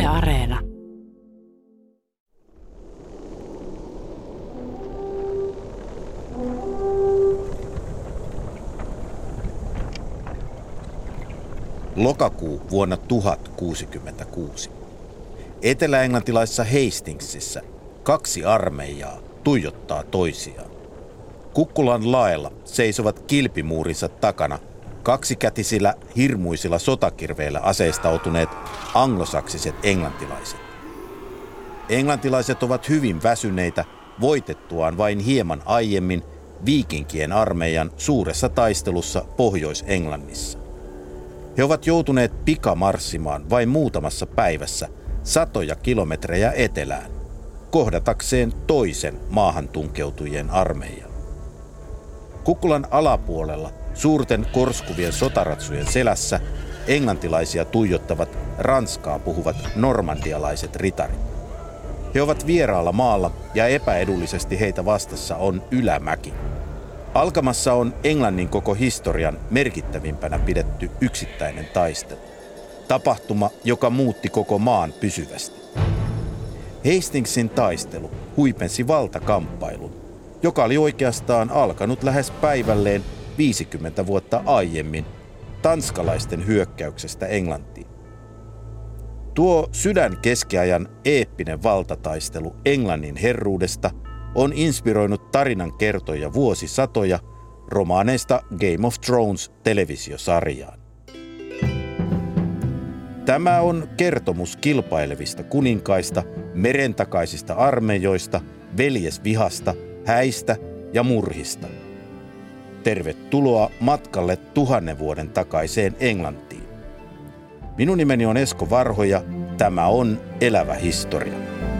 Areena. Lokakuu vuonna 1066. Etelä-englantilaisessa Hastingsissä 2 armeijaa tuijottaa toisiaan. Kukkulan laella seisovat kilpimuurinsa takana kaksikätisillä hirmuisilla sotakirveillä aseistautuneet anglosaksiset englantilaiset. Englantilaiset ovat hyvin väsyneitä voitettuaan vain hieman aiemmin viikinkien armeijan suuressa taistelussa Pohjois-Englannissa. He ovat joutuneet pikamarssimaan vain muutamassa päivässä satoja kilometrejä etelään, kohdatakseen toisen maahan tunkeutujien armeijan. Kukkulan alapuolella suurten korskuvien sotaratsujen selässä englantilaisia tuijottavat ranskaa puhuvat normandialaiset ritarit. He ovat vieraalla maalla ja epäedullisesti heitä vastassa on ylämäki. Alkamassa on Englannin koko historian merkittävimpänä pidetty yksittäinen taistelu. Tapahtuma, joka muutti koko maan pysyvästi. Hastingsin taistelu huipensi valtakamppailun, joka oli oikeastaan alkanut lähes päivälleen 50 vuotta aiemmin tanskalaisten hyökkäyksestä Englantiin. Tuo sydänkeskiajan eeppinen valtataistelu Englannin herruudesta on inspiroinut tarinan kertoja vuosisatoja romaaneista Game of Thrones -televisiosarjaan. Tämä on kertomus kilpailevista kuninkaista, merentakaisista armeijoista, veljesvihasta, häistä ja murhista. Tervetuloa matkalle 1000 vuoden takaiseen Englantiin. Minun nimeni on Esko Varho ja tämä on Elävä historia.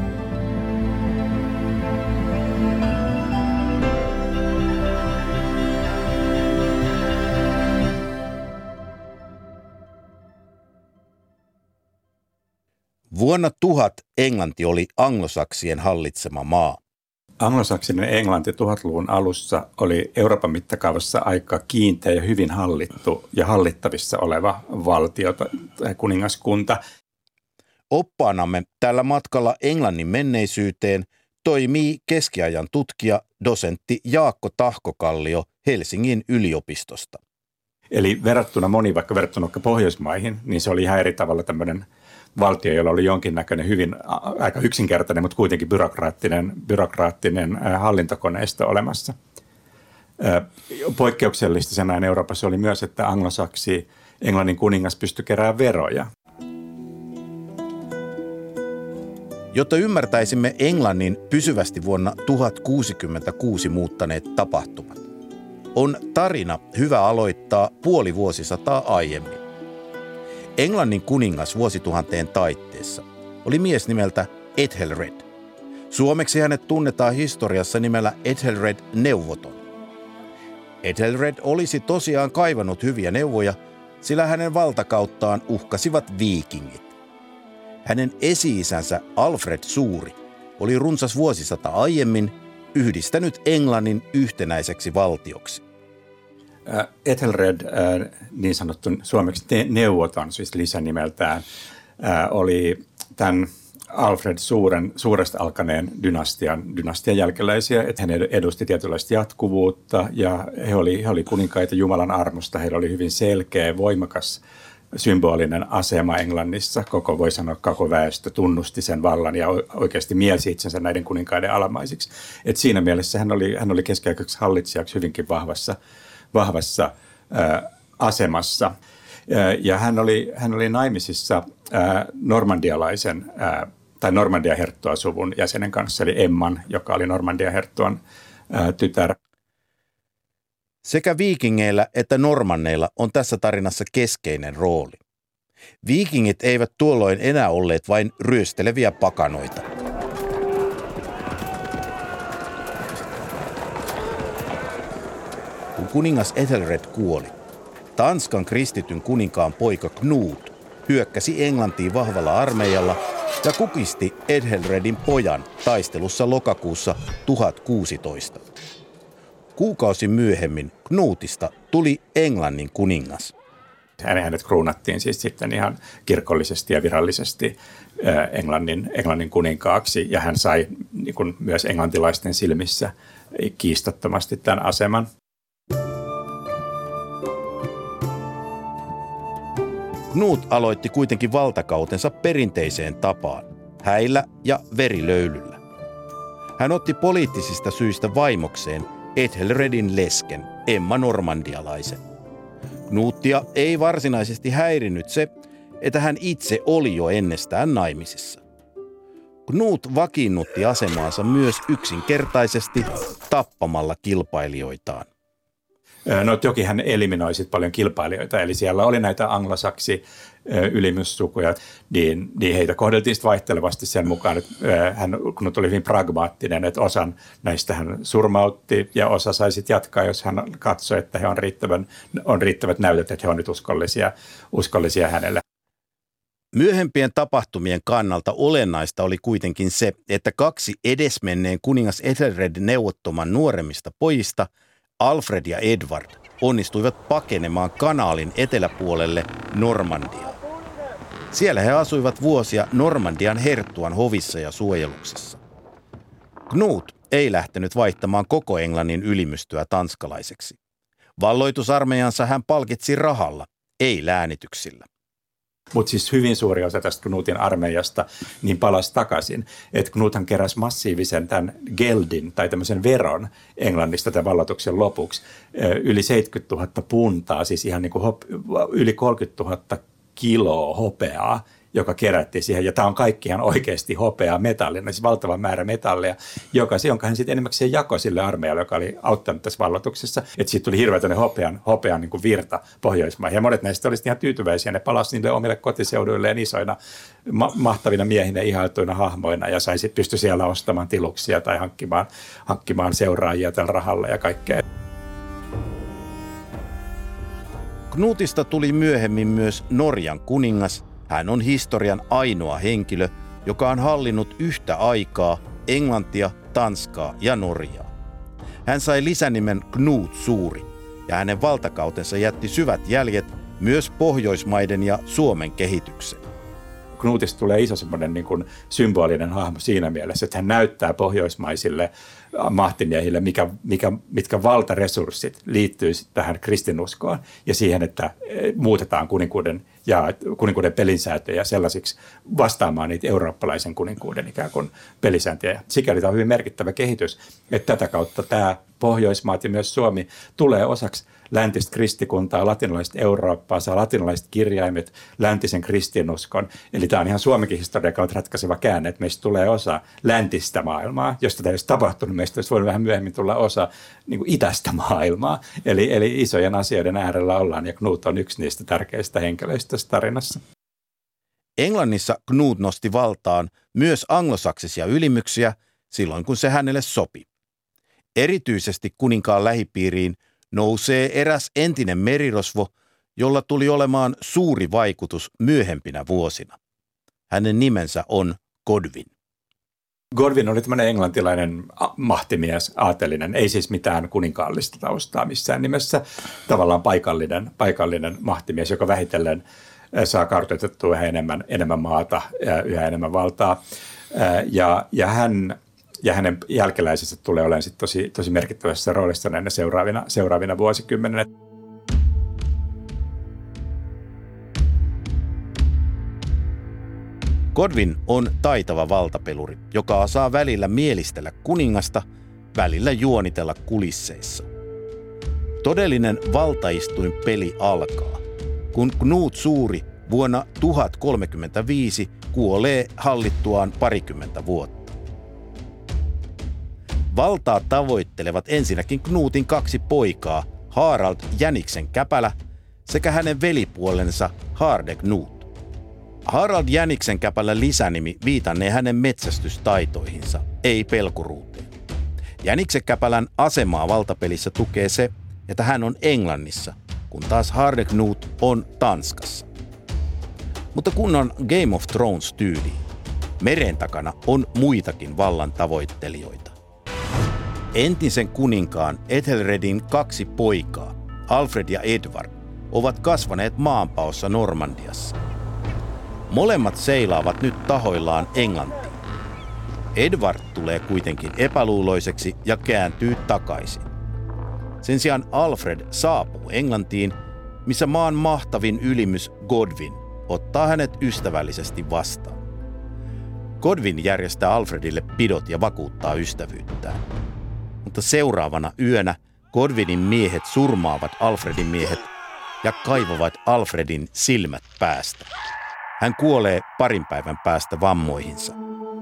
Vuonna 1000 Englanti oli anglosaksien hallitsema maa. Anglosaksinen Englanti 1000-luvun alussa oli Euroopan mittakaavassa aika kiinteä ja hyvin hallittu ja hallittavissa oleva valtio tai kuningaskunta. Oppaanamme tällä matkalla Englannin menneisyyteen toimii keskiajan tutkija, dosentti Jaakko Tahkokallio Helsingin yliopistosta. Eli verrattuna vaikka Pohjoismaihin, niin se oli ihan eri tavalla tämmöinen valtio, jolla oli jonkinnäköinen hyvin aika yksinkertainen, mutta kuitenkin byrokraattinen hallintokoneisto olemassa. Poikkeuksellista sen ajan Euroopassa oli myös, että anglosaksi Englannin kuningas pystyi keräämään veroja. Jotta ymmärtäisimme Englannin pysyvästi vuonna 1066 muuttaneet tapahtumat, on tarina hyvä aloittaa puoli vuosisataa aiemmin. Englannin kuningas vuosituhanteen taitteessa oli mies nimeltä Ethelred. Suomeksi hänet tunnetaan historiassa nimellä Ethelred Neuvoton. Ethelred olisi tosiaan kaivannut hyviä neuvoja, sillä hänen valtakauttaan uhkasivat viikingit. Hänen esi-isänsä Alfred Suuri oli runsas vuosisata aiemmin yhdistänyt Englannin yhtenäiseksi valtioksi. Ethelred, niin sanottu suomeksi neuvoton, siis lisänimeltään, oli tämän Alfred suuresta alkaneen dynastian jälkeläisiä, että hän edusti tietynlaista jatkuvuutta ja he oli kuninkaita Jumalan armosta, heillä oli hyvin selkeä, voimakas, symbolinen asema Englannissa, voi sanoa koko väestö tunnusti sen vallan ja oikeasti mielsi itsensä näiden kuninkaiden alamaisiksi. Et siinä mielessä hän oli keskiaikaisessa hallitsijaksi hyvinkin vahvassa asemassa. Ja hän oli naimisissa normandialaisen tai Normandian herttuasuvun jäsenen kanssa, eli Emman, joka oli Normandian herttuan tytär. Sekä viikingeillä että normanneilla on tässä tarinassa keskeinen rooli. Viikingit eivät tuolloin enää olleet vain ryösteleviä pakanoita. Kun kuningas Ethelred kuoli, Tanskan kristityn kuninkaan poika Knut hyökkäsi Englantiin vahvalla armeijalla ja kukisti Ethelredin pojan taistelussa lokakuussa 1016. Kuukausi myöhemmin Knutista tuli Englannin kuningas. Hänet kruunattiin siis sitten ihan kirkollisesti ja virallisesti Englannin kuninkaaksi, ja hän sai niin kuin myös englantilaisten silmissä kiistattomasti tämän aseman. Knut aloitti kuitenkin valtakautensa perinteiseen tapaan, häillä ja verilöylyllä. Hän otti poliittisista syistä vaimokseen Ethelredin lesken, Emma Normandialaisen. Knutia ei varsinaisesti häirinnyt se, että hän itse oli jo ennestään naimisissa. Knut vakiinnutti asemaansa myös yksinkertaisesti tappamalla kilpailijoitaan. No toki hän eliminoisi sit paljon kilpailijoita, eli siellä oli näitä anglosaksi ylimyssukuja, niin heitä kohdeltiin sitten vaihtelevasti sen mukaan, että Knut oli hyvin pragmaattinen, että osan näistä hän surmautti ja osa sai sitten jatkaa, jos hän katsoi, että he on riittävät näytöt, että he on nyt uskollisia hänelle. Myöhempien tapahtumien kannalta olennaista oli kuitenkin se, että 2 edesmenneen kuningas Ethelredin neuvottoman nuoremmista pojista, Alfred ja Edward, onnistuivat pakenemaan kanaalin eteläpuolelle Normandiaan. Siellä he asuivat vuosia Normandian herttuan hovissa ja suojeluksessa. Knut ei lähtenyt vaihtamaan koko Englannin ylimystöä tanskalaiseksi. Valloitusarmeijansa hän palkitsi rahalla, ei läänityksillä. Mutta siis hyvin suuri osa tästä Knutin armeijasta niin palasi takaisin. Että Knuthan keräsi massiivisen tämän geldin tai tämmöisen veron Englannista tämän valloituksen lopuksi. Yli 70 000 puntaa, siis ihan niin kuin yli 30 000 kiloa hopeaa, joka kerättiin siihen. Ja tämä on kaikki ihan oikeasti hopeaa metallina, siis valtava määrä metallia, jonka hän sitten enimmäkseen jakoi sille armeijalle, joka oli auttanut tässä valloituksessa. Että siitä tuli hirveä hopean niin kuin virta Pohjoismaihin. Ja monet näistä olisivat ihan tyytyväisiä. Ne palasivat niille omille kotiseuduilleen isoina, mahtavina miehinä, ihailtuina hahmoina ja pystyi siellä ostamaan tiluksia tai hankkimaan seuraajia tällä rahalla ja kaikkea. Knutista tuli myöhemmin myös Norjan kuningas. Hän on historian ainoa henkilö, joka on hallinnut yhtä aikaa Englantia, Tanskaa ja Norjaa. Hän sai lisänimen Knut Suuri, ja hänen valtakautensa jätti syvät jäljet myös Pohjoismaiden ja Suomen kehitykseen. Knutista tulee iso semmoinen niin kuin symbolinen hahmo siinä mielessä, että hän näyttää pohjoismaisille mahtimiehille, mitkä valtaresurssit liittyy tähän kristinuskoon ja siihen, että muutetaan kuninkuuden pelisääntöjä sellaisiksi vastaamaan niitä eurooppalaisen kuninkuuden ikään kuin pelisääntöjä. Sikäli tämä on hyvin merkittävä kehitys, että tätä kautta tämä Pohjoismaat ja myös Suomi tulee osaksi läntistä kristikuntaa, latinalaista Eurooppaa, saa latinalaiset kirjaimet, läntisen kristinuskon. Eli tämä on ihan Suomenkin historian kautta ratkaiseva käänne, että meistä tulee osa läntistä maailmaa. Jos tätä ei olisi tapahtunut, meistä olisi voinut vähän myöhemmin tulla osa niin kuin itäistä maailmaa. Eli isojen asioiden äärellä ollaan, ja Knut on yksi niistä tärkeistä henkilöistä tässä tarinassa. Englannissa Knut nosti valtaan myös anglosaksisia ylimyksiä silloin, kun se hänelle sopi. Erityisesti kuninkaan lähipiiriin nousee eräs entinen merirosvo, jolla tuli olemaan suuri vaikutus myöhempinä vuosina. Hänen nimensä on Godwin. Godwin oli tämmöinen englantilainen mahtimies, aatelinen, ei siis mitään kuninkaallista taustaa missään nimessä. Tavallaan paikallinen mahtimies, joka vähitellen saa kartoitettua enemmän maata, yhä enemmän valtaa. Ja hänen jälkeläisensä tulee olemaan sit tosi merkittävässä roolissa näinä seuraavina vuosikymmeninä. Godwin on taitava valtapeluri, joka saa välillä mielistellä kuningasta, välillä juonitella kulisseissa. Todellinen valtaistuinpeli alkaa, kun Knut Suuri vuonna 1035 kuolee hallittuaan 20 vuotta. Valtaa tavoittelevat ensinnäkin Knutin 2 poikaa, Harald Jäniksen käpälä sekä hänen velipuolensa Hardeknut. Harald Jäniksen käpälän lisänimi viitannee hänen metsästystaitoihinsa, ei pelkuruuteen. Jäniksen käpälän asemaa valtapelissä tukee se, että hän on Englannissa, kun taas Hardeknut on Tanskassa. Mutta kun on Game of Thrones -tyyliin, meren takana on muitakin vallan tavoittelijoita. Entisen kuninkaan Ethelredin 2 poikaa, Alfred ja Edward, ovat kasvaneet maanpaossa Normandiassa. Molemmat seilaavat nyt tahoillaan Englantiin. Edward tulee kuitenkin epäluuloiseksi ja kääntyy takaisin. Sen sijaan Alfred saapuu Englantiin, missä maan mahtavin ylimys Godwin ottaa hänet ystävällisesti vastaan. Godwin järjestää Alfredille pidot ja vakuuttaa ystävyyttään. Mutta seuraavana yönä Godwinin miehet surmaavat Alfredin miehet ja kaivavat Alfredin silmät päästä. Hän kuolee parin päivän päästä vammoihinsa.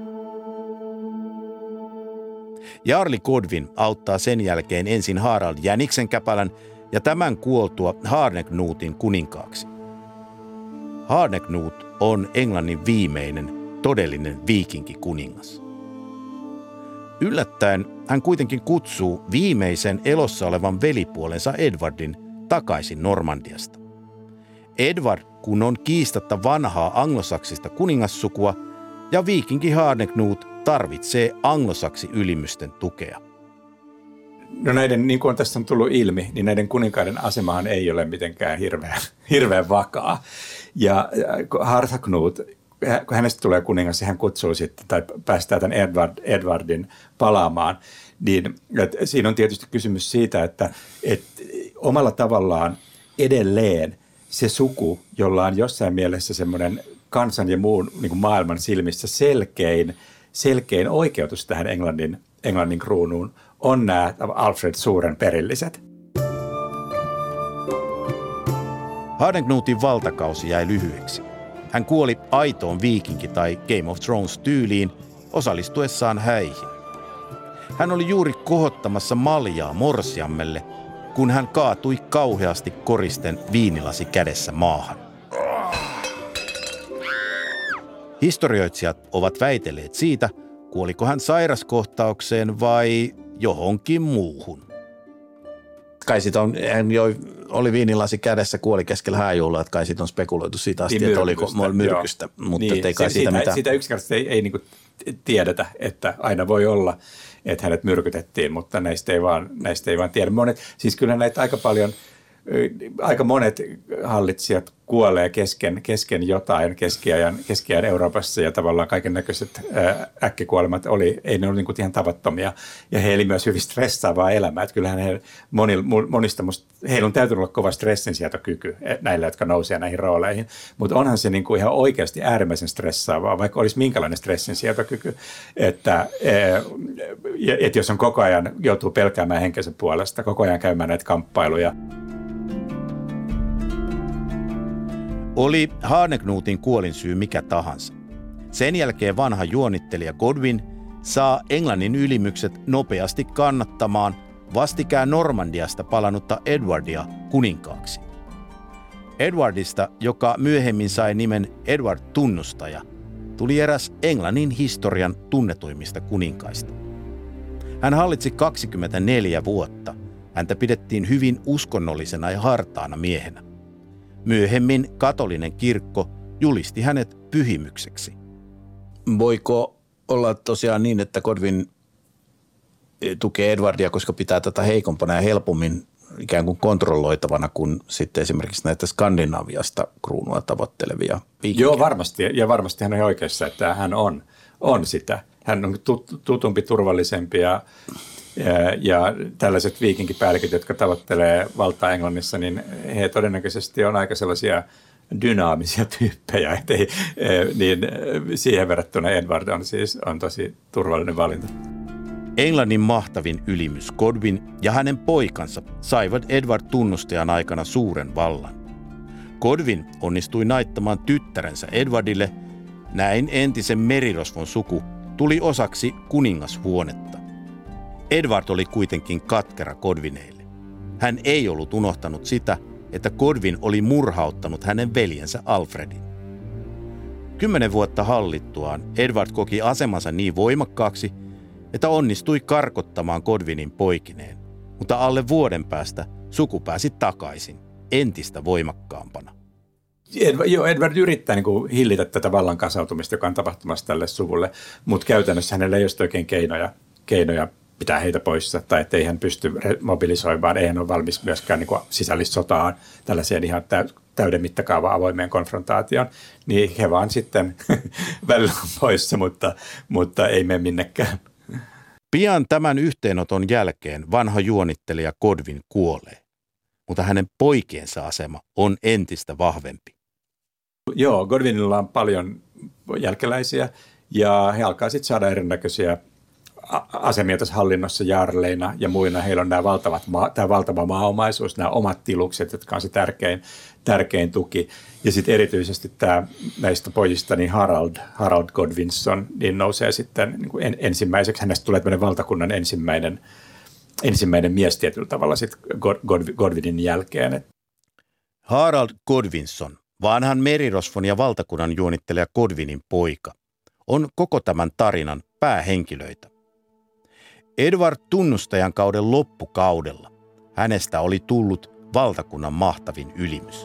Jarli Godwin auttaa sen jälkeen ensin Harald Jäniksenkäpälän ja tämän kuoltua Harneknutin kuninkaaksi. Harneknut on Englannin viimeinen todellinen viikinkikuningas. Yllättäen hän kuitenkin kutsuu viimeisen elossa olevan velipuolensa Edwardin takaisin Normandiasta. Edward, kun on kiistatta vanhaa anglosaksista kuningassukua, ja viikinki Harneknut tarvitsee anglosaksi ylimysten tukea. No näiden, niin kuin on tässä on tullut ilmi, niin näiden kuninkaiden asemahan ei ole mitenkään hirveän vakaa. Ja Harthacnut, kun hänestä tulee kuningas, hän kutsuu sitten tai päästää tämän Edwardin palaamaan, niin siinä on tietysti kysymys siitä, että omalla tavallaan edelleen se suku, jolla on jossain mielessä semmoinen kansan ja muun niin kuin maailman silmissä selkein oikeutus tähän Englannin kruunuun, on nämä Alfred Suuren perilliset. Harneknutin valtakausi jäi lyhyeksi. Hän kuoli aitoon viikinki- tai Game of Thrones-tyyliin osallistuessaan häihin. Hän oli juuri kohottamassa maljaa morsiammelle, kun hän kaatui kauheasti koristen viinilasi kädessä maahan. Historioitsijat ovat väitelleet siitä, kuoliko hän sairaskohtaukseen vai johonkin muuhun. Kai siitä oli viinilasi kädessä, kuoli keskellä hääjuhlaa, että kai siitä on spekuloitu siitä asti, niin että oliko myrkystä, mutta niin, ei kai siitä mitään. Siitä yksinkertaisesti ei niin kuin tiedetä, että aina voi olla, että hänet myrkytettiin, mutta näistä ei vaan tiedä. Siis kyllä näitä aika monet hallitsijat kuolee kesken jotain keskiajan Euroopassa ja tavallaan kaiken näköiset äkkikuolemat ei ne ole niin kuin ihan tavattomia ja he eli myös hyvin stressaavaa elämää. Että kyllähän heillä on täytynyt olla kova stressinsietokyky näillä, jotka nousee näihin rooleihin, mutta onhan se niin kuin ihan oikeasti äärimmäisen stressaavaa, vaikka olisi minkälainen stressinsietokyky, että jos on koko ajan joutuu pelkäämään henkensä puolesta, koko ajan käymään näitä kamppailuja. Oli Harneknutin kuolinsyy mikä tahansa. Sen jälkeen vanha juonittelija Godwin saa Englannin ylimykset nopeasti kannattamaan vastikään Normandiasta palannutta Edwardia kuninkaaksi. Edwardista, joka myöhemmin sai nimen Edward Tunnustaja, tuli eräs Englannin historian tunnetuimmista kuninkaista. Hän hallitsi 24 vuotta. Häntä pidettiin hyvin uskonnollisena ja hartaana miehenä. Myöhemmin katolinen kirkko julisti hänet pyhimykseksi. Voiko olla tosiaan niin, että Godwin tukee Edwardia, koska pitää tätä heikompana ja helpommin ikään kuin kontrolloitavana kuin sitten esimerkiksi näitä Skandinaviasta kruunua tavoittelevia viikinkejä? Joo, varmasti. Ja varmasti hän on oikeassa, että hän on sitä. Hän on tutumpi, turvallisempi ja tällaiset viikinkipäälliköt, jotka tavoittelee valtaa Englannissa, niin he todennäköisesti on aika sellaisia dynaamisia tyyppejä, niin siihen verrattuna Edward on tosi turvallinen valinta. Englannin mahtavin ylimys Godwin ja hänen poikansa saivat Edward Tunnustajan aikana suuren vallan. Godwin onnistui naittamaan tyttärensä Edwardille, näin entisen merirosvon suku tuli osaksi kuningashuonetta. Edward oli kuitenkin katkera Godwineille. Hän ei ollut unohtanut sitä, että Godwin oli murhauttanut hänen veljensä Alfredin. 10 vuotta hallittuaan Edward koki asemansa niin voimakkaaksi, että onnistui karkottamaan Godwinin poikineen, mutta alle vuoden päästä suku pääsi takaisin, entistä voimakkaampana. Edward yrittää niin kuin hillitä tätä vallan kasautumista, joka on tapahtumassa tälle suvulle, mutta käytännössä hänellä ei ole oikein keinoja pitää heitä poissa, tai ettei hän pysty mobilisoimaan, ei hän ole valmis myöskään niin kuin sisällissotaan, tällaiseen ihan täyden mittakaavan avoimeen konfrontaatioon, niin he vaan sitten välillä on poissa, mutta ei mene minnekään. Pian tämän yhteenoton jälkeen vanha juonittelija Godwin kuolee, mutta hänen poikiensa asema on entistä vahvempi. Joo, Godwinilla on paljon jälkeläisiä ja he alkaa sitten saada erinäköisiä asemia tässä hallinnossa jaarleina ja muina. Heillä on tämä valtava maaomaisuus, nämä omat tilukset, jotka on se tärkein tuki. Ja sitten erityisesti tämä näistä pojista, niin Harold Godwinson, niin nousee sitten niin kuin ensimmäiseksi. Hänestä tulee tämmöinen valtakunnan ensimmäinen mies tietyllä tavalla sitten Godwinin jälkeen. Harold Godwinson, vanhan merirosvon ja valtakunnan juonittelija Godwinin poika, on koko tämän tarinan päähenkilöitä. Edward Tunnustajan kauden loppukaudella hänestä oli tullut valtakunnan mahtavin ylimys.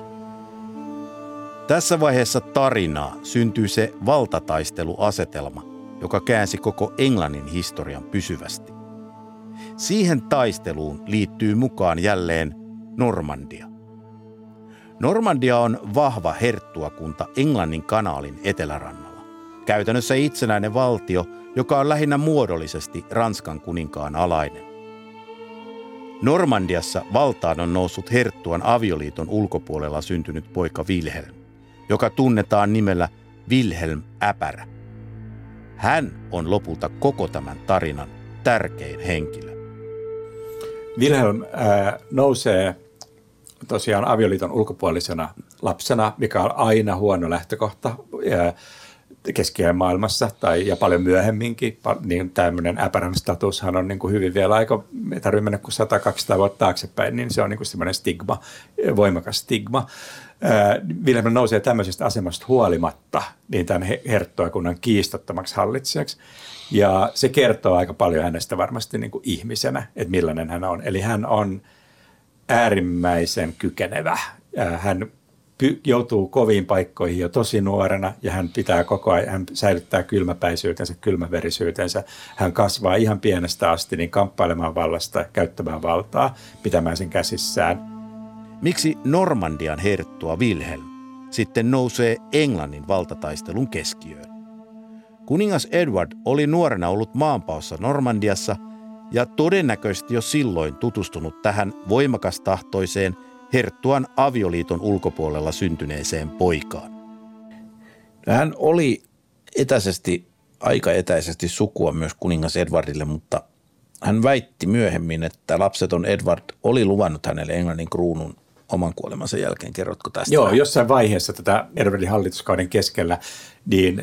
Tässä vaiheessa tarinaa syntyy se valtataisteluasetelma, joka käänsi koko Englannin historian pysyvästi. Siihen taisteluun liittyy mukaan jälleen Normandia. Normandia on vahva herttuakunta Englannin kanaalin etelärannalla. Käytännössä itsenäinen valtio, joka on lähinnä muodollisesti Ranskan kuninkaan alainen. Normandiassa valtaan on noussut herttuan avioliiton ulkopuolella syntynyt poika Wilhelm, joka tunnetaan nimellä Wilhelm Äpärä. Hän on lopulta koko tämän tarinan tärkein henkilö. Wilhelm nousee tosiaan avioliiton ulkopuolisena lapsena, mikä on aina huono lähtökohta keskiajan maailmassa ja paljon myöhemminkin. Niin tämmöinen äpärän statushan on niin kuin hyvin vielä aika, ei tarvitse mennä kuin 100-200 vuotta taaksepäin, niin se on niin kuin semmoinen stigma, voimakas stigma. Wilhelm nousee tämmöisestä asemasta huolimatta niin tämän herttuakunnan kiistattomaksi hallitsijaksi. Ja se kertoo aika paljon hänestä varmasti niin kuin ihmisenä, että millainen hän on. Eli hän on äärimmäisen kykenevä. Hän joutuu koviin paikkoihin jo tosi nuorena ja hän pitää koko ajan, hän säilyttää kylmäpäisyytensä, kylmäverisyytensä. Hän kasvaa ihan pienestä asti niin kamppailemaan vallasta, käyttämään valtaa, pitämään sen käsissään. Miksi Normandian herttua Wilhelm sitten nousee Englannin valtataistelun keskiöön? Kuningas Edward oli nuorena ollut maanpaossa Normandiassa ja todennäköisesti jo silloin tutustunut tähän voimakastahtoiseen herttuan avioliiton ulkopuolella syntyneeseen poikaan. Hän oli aika etäisesti sukua myös kuningas Edwardille, mutta hän väitti myöhemmin, että lapseton Edward oli luvannut hänelle Englannin kruunun oman kuolemansa jälkeen. Kerrotko tästä? Joo, jossain vaiheessa tätä Edwardin hallituskauden keskellä, niin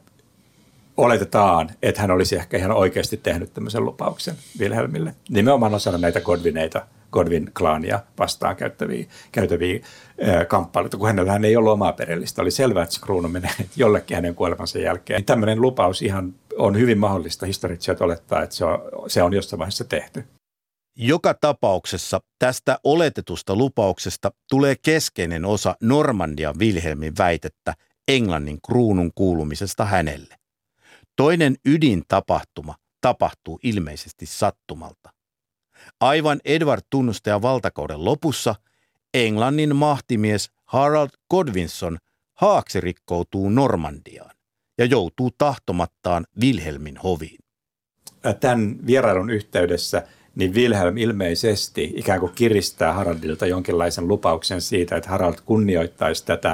oletetaan, että hän olisi ehkä ihan oikeasti tehnyt tämmöisen lupauksen Wilhelmille. Nimenomaan osana näitä Godwin-klaania vastaan käytäviä kamppailuita, kun hänellä ei ollut omaa perillistä. Oli selvää, että se kruunu menee jollekin hänen kuolemansa jälkeen. Tämmöinen lupaus ihan on hyvin mahdollista historiitsijat olettaa, että se on jossain vaiheessa tehty. Joka tapauksessa tästä oletetusta lupauksesta tulee keskeinen osa Normandian Wilhelmin väitettä Englannin kruunun kuulumisesta hänelle. Toinen ydintapahtuma tapahtuu ilmeisesti sattumalta. Aivan Edward Tunnustajan valtakauden lopussa Englannin mahtimies Harold Godwinson haaksirikkoutuu Normandiaan ja joutuu tahtomattaan Wilhelmin hoviin. Tämän vierailun yhteydessä niin Wilhelm ilmeisesti ikään kuin kiristää Haroldilta jonkinlaisen lupauksen siitä, että Harold kunnioittaisi tätä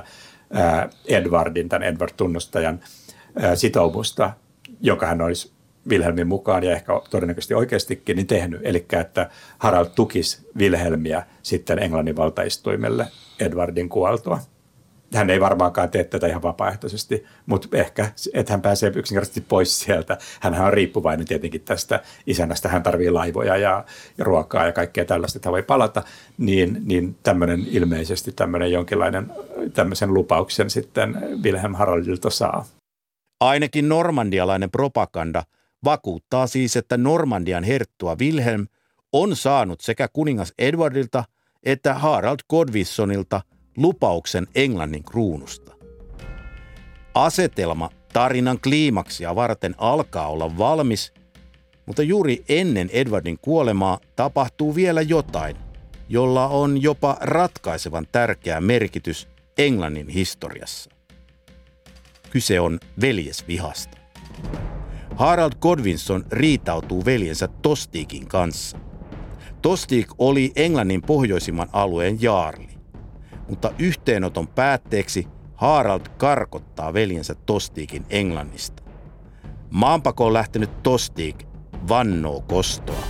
tämän Edward Tunnustajan sitoumusta, joka hän olisi Wilhelmin mukaan ja ehkä todennäköisesti oikeastikin niin tehnyt. Eli että Harold tukisi Wilhelmiä sitten Englannin valtaistuimelle Edwardin kuoltua. Hän ei varmaankaan tee tätä ihan vapaaehtoisesti, mutta ehkä, että hän pääsee yksinkertaisesti pois sieltä. Hänhän on riippuvainen tietenkin tästä isännästä. Hän tarvitsee laivoja ja ruokaa ja kaikkea tällaista, että hän voi palata. Niin tämmöinen ilmeisesti tämmöinen jonkinlainen tämmöisen lupauksen sitten Wilhelm Haroldilta saa. Ainakin normandialainen propaganda vakuuttaa siis, että Normandian herttua Wilhelm on saanut sekä kuningas Edwardilta että Harold Godwinsonilta lupauksen Englannin kruunusta. Asetelma tarinan kliimaksia varten alkaa olla valmis, Mutta juuri ennen Edwardin kuolemaa tapahtuu vielä jotain, jolla on jopa ratkaisevan tärkeä merkitys Englannin historiassa. Kyse on veljesvihasta. Harold Godwinson riitautuu veljensä Tostiikin kanssa. Tostig oli Englannin pohjoisimman alueen jaarli, mutta yhteenoton päätteeksi Harald karkottaa veljensä Tostiikin Englannista. Maanpakoon lähtenyt Tostig vannoo kostoa.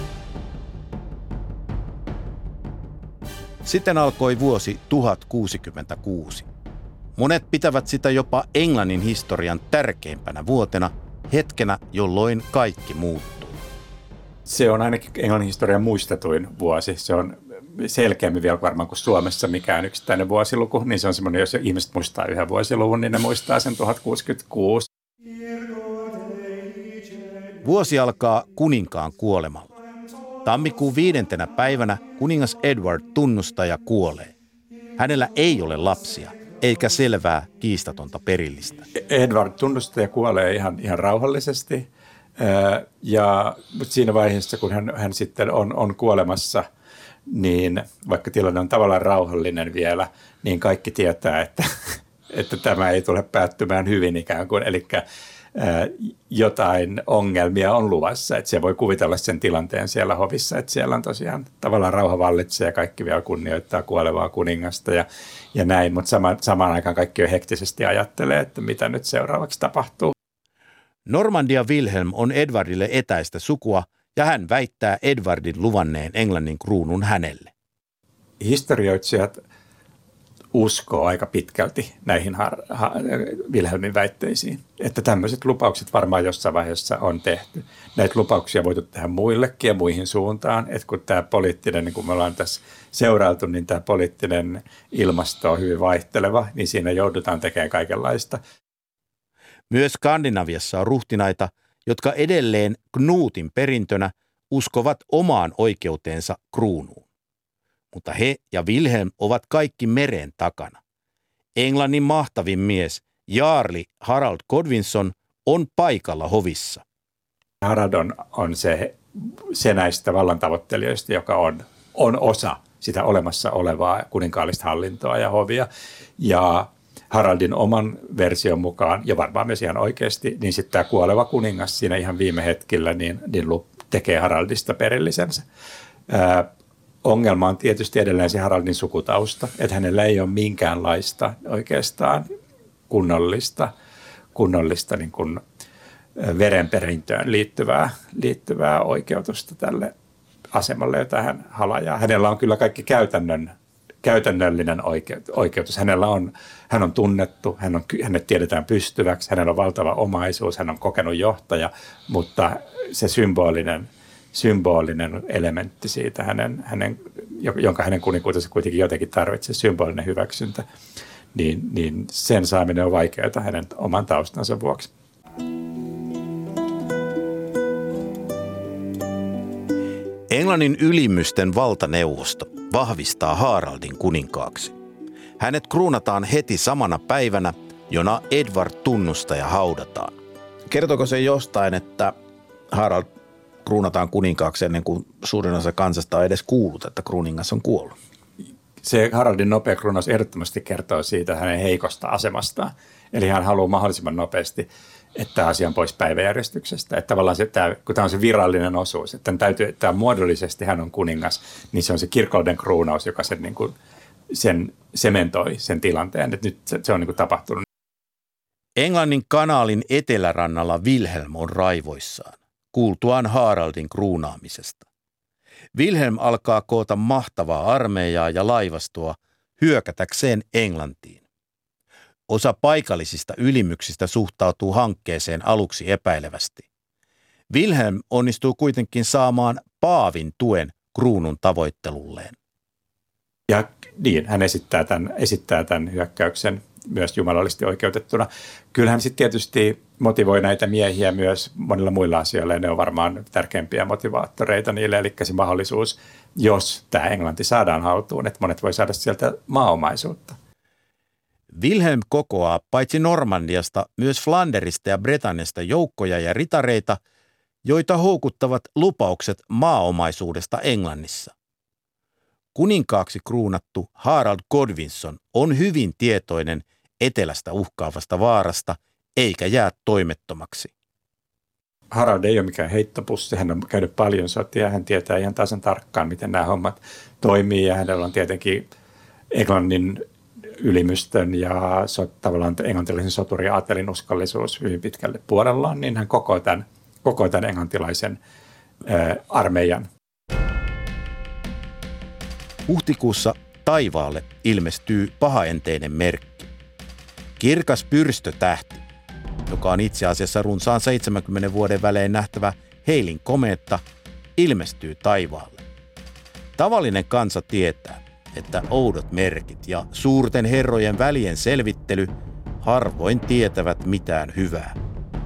Sitten alkoi vuosi 1066. Monet pitävät sitä jopa Englannin historian tärkeimpänä vuotena, hetkenä, jolloin kaikki muuttuu. Se on ainakin Englannin historian muistetuin vuosi. Se on selkeämmin vielä varmaan kuin Suomessa mikään yksittäinen vuosiluku. Niin se on semmoinen, jos ihmiset muistaa yhden vuosiluvun, niin ne muistaa sen 1066. Vuosi alkaa kuninkaan kuolemalla. Tammikuun 5. päivänä kuningas Edward Tunnustaja kuolee. Hänellä ei ole lapsia, eikä selvää kiistatonta perillistä. Edward Tunnustaja kuolee ihan rauhallisesti. Mutta siinä vaiheessa, kun hän sitten on kuolemassa, niin vaikka tilanne on tavallaan rauhallinen vielä, niin kaikki tietää, että tämä ei tule päättymään hyvin ikään kuin. Eli jotain ongelmia on luvassa, että se voi kuvitella sen tilanteen siellä hovissa, että siellä on tosiaan tavallaan rauha vallitsee ja kaikki vielä kunnioittaa kuolevaa kuningasta ja näin, mutta samaan aikaan kaikki jo hektisesti ajattelee, että mitä nyt seuraavaksi tapahtuu. Normandia Wilhelm on Edwardille etäistä sukua ja hän väittää Edwardin luvanneen Englannin kruunun hänelle. Historioitsijat uskoo aika pitkälti näihin Wilhelmin väitteisiin, että tämmöiset lupaukset varmaan jossain vaiheessa on tehty. Näitä lupauksia on voitu tehdä muillekin ja muihin suuntaan, että kun tämä poliittinen, niin kuin me ollaan tässä seurailtu, niin tämä poliittinen ilmasto on hyvin vaihteleva, niin siinä joudutaan tekemään kaikenlaista. Myös Skandinaviassa on ruhtinaita, jotka edelleen Knutin perintönä uskovat omaan oikeuteensa kruunuun. Mutta he ja Wilhelm ovat kaikki meren takana. Englannin mahtavin mies, jaarli Harold Godwinson, on paikalla hovissa. Harald on se näistä vallantavoittelijoista, joka on osa sitä olemassa olevaa kuninkaallista hallintoa ja hovia. Ja Haraldin oman version mukaan, ja varmaan myös ihan oikeasti, niin sitten tämä kuoleva kuningas siinä ihan viime hetkellä niin tekee Haraldista perillisensä. Ongelma on tietysti edelleen se Haraldin sukutausta, että hänellä ei ole minkäänlaista oikeastaan kunnollista niin kuin verenperintöön liittyvää oikeutusta tälle asemalle, jota hän halajaa. Hänellä on kyllä kaikki käytännöllinen oikeutus. Hän on tunnettu, hänet tiedetään pystyväksi, hänellä on valtava omaisuus, hän on kokenut johtaja, mutta se symbolinen elementti siitä, jonka hänen kuninkuutensa kuitenkin jotenkin tarvitsee, symbolinen hyväksyntä, niin sen saaminen on vaikeaa hänen oman taustansa vuoksi. Englannin ylimysten valtaneuvosto vahvistaa Haraldin kuninkaaksi. Hänet kruunataan heti samana päivänä, jona Edward Tunnustaja haudataan. Kertooko se jostain, että Harald kruunataan kuninkaaksi ennen kuin suurin osa kansasta on edes kuullut, että kuningas on kuollut? Se Haraldin nopea kruunaus ehdottomasti kertoo siitä hänen heikosta asemastaan. Eli hän haluaa mahdollisimman nopeasti, että tämä asia on pois päiväjärjestyksestä. Että tavallaan kun tämä on se virallinen osuus, että tämä muodollisesti hän on kuningas, niin se on se kirkollinen kruunaus, joka sen sementoi sen tilanteen. Että nyt se on niin kuin tapahtunut. Englannin kanaalin etelärannalla Wilhelm on raivoissaan kuultuaan Haraldin kruunaamisesta. Wilhelm alkaa koota mahtavaa armeijaa ja laivastoa hyökätäkseen Englantiin. Osa paikallisista ylimyksistä suhtautuu hankkeeseen aluksi epäilevästi. Wilhelm onnistuu kuitenkin saamaan paavin tuen kruunun tavoittelulleen. Ja niin, hän esittää tämän hyökkäyksen myös jumalallisesti oikeutettuna. Kyllähän sitten tietysti motivoi näitä miehiä myös monilla muilla asioilla, ja ne on varmaan tärkeimpiä motivaattoreita niille, eli se mahdollisuus, jos tämä Englanti saadaan haltuun, että monet voi saada sieltä maaomaisuutta. Wilhelm kokoaa paitsi Normandiasta myös Flanderista ja Bretannesta joukkoja ja ritareita, joita houkuttavat lupaukset maaomaisuudesta Englannissa. Kuninkaaksi kruunattu Harald Godwinson on hyvin tietoinen etelästä uhkaavasta vaarasta eikä jää toimettomaksi. Harald ei ole mikään heittopussi, hän on käynyt paljon sotia, hän tietää ihan tasan tarkkaan, miten nämä hommat toimii ja hänellä on tietenkin Englannin ylimystön ja tavallaan englantilaisen soturin ja aatelin uskollisuus hyvin pitkälle puolellaan, niin hän koko tämän englantilaisen armeijan. Huhtikuussa taivaalle ilmestyy pahaenteinen merkki. Kirkas pyrstötähti, joka on itse asiassa runsaan 70 vuoden välein nähtävä Halin komeetta, ilmestyy taivaalle. Tavallinen kansa tietää, että oudot merkit ja suurten herrojen välien selvittely harvoin tietävät mitään hyvää.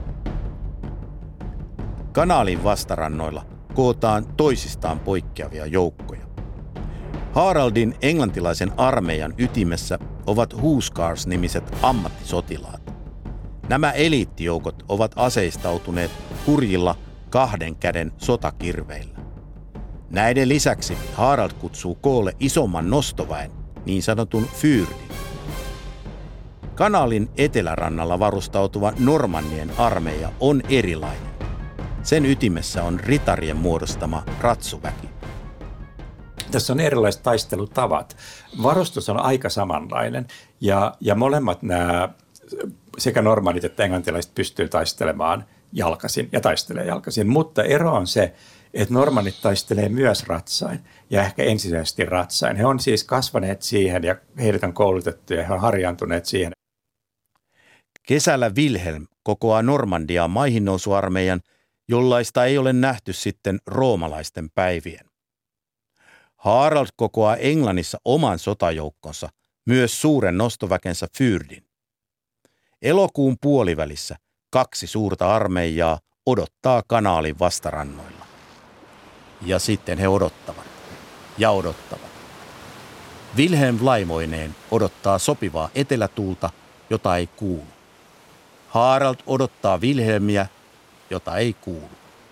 Kanaalin vastarannoilla kootaan toisistaan poikkeavia joukkoja. Haraldin englantilaisen armeijan ytimessä ovat Huscars-nimiset ammattisotilaat. Nämä eliittijoukot ovat aseistautuneet hurjilla 2 käden sotakirveillä. Näiden lisäksi Harald kutsuu koolle isomman nostoväen, niin sanotun fyrdin. Kanaalin etelärannalla varustautuva Normannien armeija on erilainen. Sen ytimessä on ritarien muodostama ratsuväki. Tässä on erilaiset taistelutavat. Varustus on aika samanlainen ja molemmat nämä sekä normannit että englantilaiset pystyy taistelemaan jalkaisin ja taistelee jalkaisin, mutta ero on se, että normannit taistelee myös ratsain ja ehkä ensisijaisesti ratsain. He on siis kasvaneet siihen ja heidät on koulutettu ja he on harjaantuneet siihen. Kesällä Wilhelm kokoaa Normandiaan maihinnousuarmeijan, jollaista ei ole nähty sitten roomalaisten päivien. Harald kokoaa Englannissa oman sotajoukkonsa, myös suuren nostoväkensä fyrdin. Elokuun puolivälissä 2 suurta armeijaa odottaa kanaalin vastarannoilla. Ja sitten he odottavat ja odottavat. Wilhelm laimoineen odottaa sopivaa etelätuulta, jota ei kuulu. Harald odottaa Wilhelmiä, jota ei kuulu.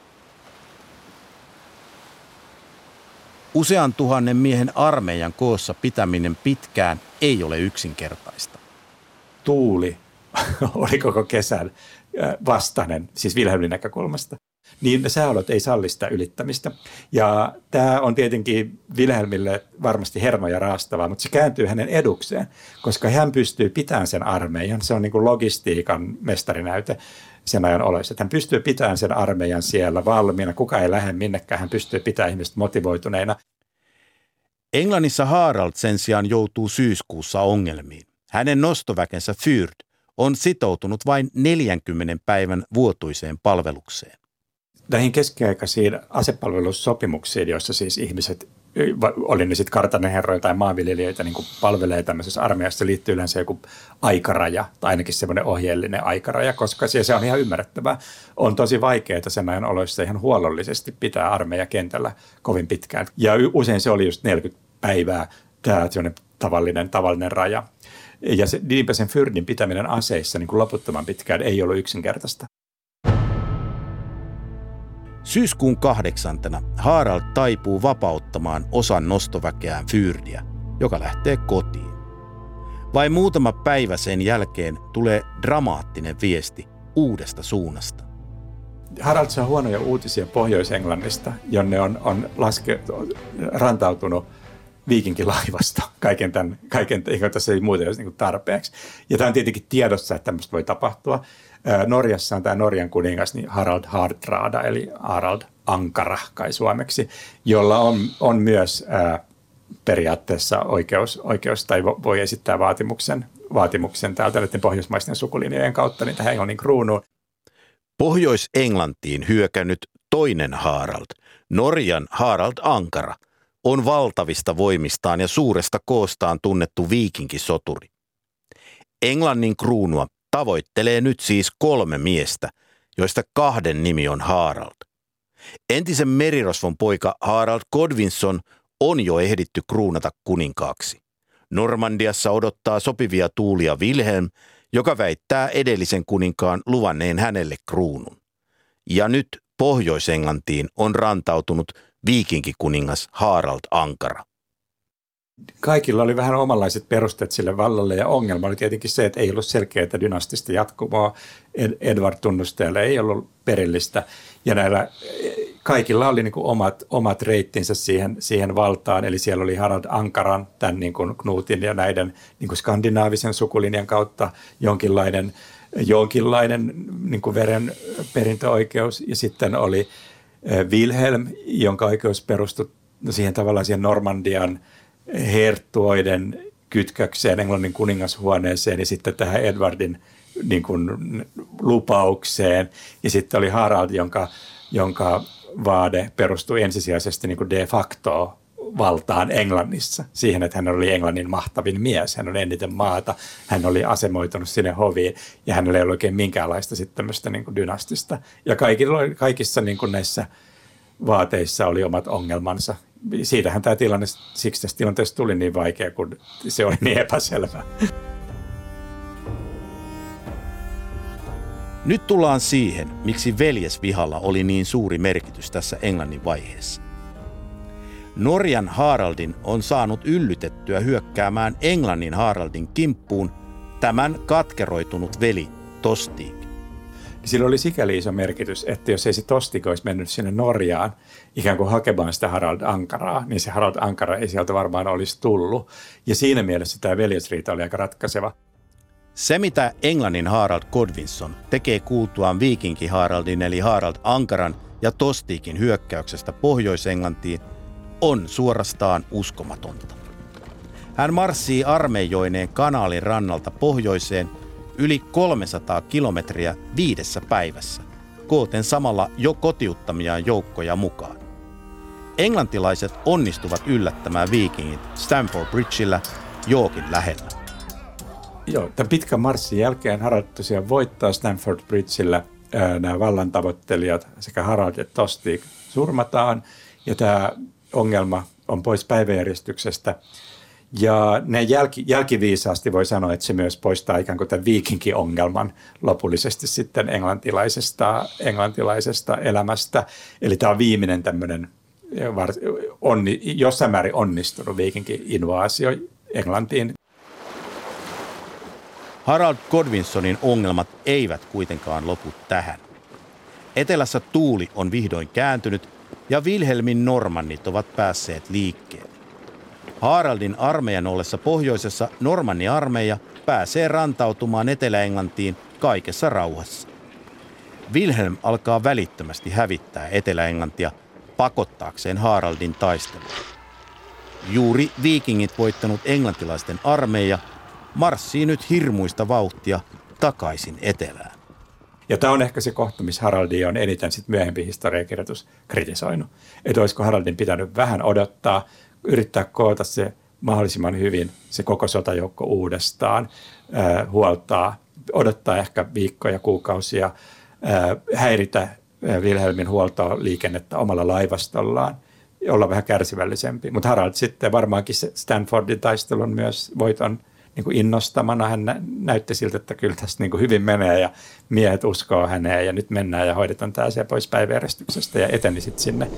Usean 1000 miehen armeijan koossa pitäminen pitkään ei ole yksinkertaista. Tuuli oli koko kesän vastainen, siis Wilhelmin näkökulmasta. Niin ne sääolot ei salli sitä ylittämistä. Ja tämä on tietenkin Wilhelmille varmasti hermoja raastavaa, mutta se kääntyy hänen edukseen, koska hän pystyy pitämään sen armeijan. Se on niin kuin logistiikan mestarinäyte sen ajan oloissa. Hän pystyy pitämään sen armeijan siellä valmiina. Kuka ei lähde minnekään, hän pystyy pitämään ihmiset motivoituneina. Englannissa Harald sen sijaan joutuu syyskuussa ongelmiin. Hänen nostoväkensä Fyrd on sitoutunut vain 40 päivän vuotuiseen palvelukseen. Näihin keskiaikaisiin asepalvelussopimuksiin, joissa siis ihmiset, oli ne sitten kartanenherroja tai maanviljelijöitä, niin kuin palvelee tämmöisessä armeijassa, liittyy yleensä joku aikaraja, tai ainakin semmoinen ohjeellinen aikaraja, koska se on ihan ymmärrettävää. On tosi vaikeaa sen ajan oloissa ihan huollollisesti pitää armeija kentällä kovin pitkään. Ja usein se oli just 40 päivää, tämä tavallinen raja. Ja niinpä sen Fyrdin pitäminen aseissa niin kuin loputtoman pitkään ei ollut yksinkertaista. Syyskuun 8. Harald taipuu vapauttamaan osan nostoväkeään Fyrdiä, joka lähtee kotiin. Vain muutama päivä sen jälkeen tulee dramaattinen viesti uudesta suunnasta. Harald saa huonoja uutisia Pohjois-Englannista, jonne on rantautunut viikinkilaivasta. Kaiken tässä ei muuta olisi niin tarpeeksi. Ja tämä on tietenkin tiedossa, että tämmöistä voi tapahtua. Norjassa on tämä Norjan kuningas niin Harald Hardrada, eli Harald Ankara kai suomeksi, jolla on myös periaatteessa oikeus tai voi esittää vaatimuksen täältä näiden pohjoismaisten sukulinjojen kautta niin tähän Englannin kruunuun. Pohjois-Englantiin hyökännyt toinen Harald, Norjan Harald Ankara, on valtavista voimistaan ja suuresta koostaan tunnettu viikinkisoturi. Englannin kruunua tavoittelee nyt siis 3 miestä, joista 2 nimi on Harald. Entisen merirosvon poika Harald Godwinson on jo ehditty kruunata kuninkaaksi. Normandiassa odottaa sopivia tuulia Wilhelm, joka väittää edellisen kuninkaan luvanneen hänelle kruunun. Ja nyt Pohjois-Englantiin on rantautunut viikinkikuningas Harald Ankara. Kaikilla oli vähän omanlaiset perusteet sille vallalle ja ongelma oli tietenkin se, että ei ollut selkeää dynastista jatkumoa. Edward-tunnustajalle ei ollut perillistä ja näillä kaikilla oli niin kuin omat reittinsä siihen valtaan. Eli siellä oli Harald Ankaran, tämän niin kuin Knutin ja näiden niin kuin skandinaavisen sukulinjan kautta jonkinlainen niin kuin veren perintöoikeus ja sitten oli Wilhelm, jonka oikeus perustui siihen tavallaan siihen Normandian herttuoiden kytkökseen Englannin kuningashuoneeseen ja sitten tähän Edwardin niin kuin lupaukseen. Ja sitten oli Harald, jonka vaade perustui ensisijaisesti niin kuin de facto valtaan Englannissa. Siihen, että hän oli Englannin mahtavin mies. Hän oli eniten maata. Hän oli asemoitunut sinne hoviin ja hänellä ei ollut oikein minkäänlaista sitten tämmöistä niin kuin dynastista. Ja kaikissa niin kuin näissä vaateissa oli omat ongelmansa. Siitähän tämä tilanne, siksi tästä tilanteesta tuli niin vaikea, kun se oli niin epäselvä. Nyt tullaan siihen, miksi veljesvihalla oli niin suuri merkitys tässä Englannin vaiheessa. Norjan Haraldin on saanut yllytettyä hyökkäämään Englannin Haraldin kimppuun tämän katkeroitunut veli Tostig. Sillä oli sikäli iso merkitys, että jos ei se Tostig olisi mennyt sinne Norjaan ikään kuin hakemaan sitä Harald Ankaraa, niin se Harald Ankara ei sieltä varmaan olisi tullut. Ja siinä mielessä tämä veljesriita oli aika ratkaiseva. Se, mitä Englannin Harald Godwinson tekee kuultuaan viikinki Haraldin eli Harald Ankaran ja Tostigin hyökkäyksestä Pohjois-Englantiin, on suorastaan uskomatonta. Hän marssii armeijoineen kanaalin rannalta pohjoiseen yli 300 kilometriä 5 päivässä, kooten samalla jo kotiuttamiaan joukkoja mukaan. Englantilaiset onnistuvat yllättämään viikingit Stamford Bridgellä Yorkin lähellä. Joo, tämän pitkän marssin jälkeen Harald tosiaan voittaa Stamford Bridgellä. Nämä vallantavoittelijat sekä Harald että Tostig surmataan ja tämä ongelma on pois päiväjärjestyksestä. Ja ne jälkiviisaasti voi sanoa, että se myös poistaa ikään kuin tämän viikinki-ongelman lopullisesti sitten englantilaisesta elämästä. Eli tämä on viimeinen tämmöinen jossain määrin onnistunut viikinki-invaasio Englantiin. Harald Godwinsonin ongelmat eivät kuitenkaan lopu tähän. Etelässä tuuli on vihdoin kääntynyt ja Wilhelmin normannit ovat päässeet liikkeelle. Haraldin armeijan ollessa pohjoisessa Normannin armeija pääsee rantautumaan Etelä-Englantiin kaikessa rauhassa. Wilhelm alkaa välittömästi hävittää Etelä-Englantia pakottaakseen Haraldin taistelua. Juuri viikingit voittanut englantilaisten armeija marssii nyt hirmuista vauhtia takaisin etelään. Ja tämä on ehkä se kohta, missä Haraldia on eniten sitten myöhempi historiakirjoitus kritisoinut. Että olisiko Haraldin pitänyt vähän odottaa, yrittää koota se mahdollisimman hyvin, se koko sotajoukko uudestaan, huoltaa, odottaa ehkä viikkoja, kuukausia, häiritä Wilhelmin huoltoliikennettä omalla laivastollaan, olla vähän kärsivällisempi. Mutta Harald sitten varmaankin Stanfordin taistelun myös voiton niin kuin innostamana. Hän näytti siltä, että kyllä tässä niin kuin hyvin menee ja miehet uskoo häneen ja nyt mennään ja hoidetaan tämä asia pois päiväjärjestyksestä ja eteni sitten sinne.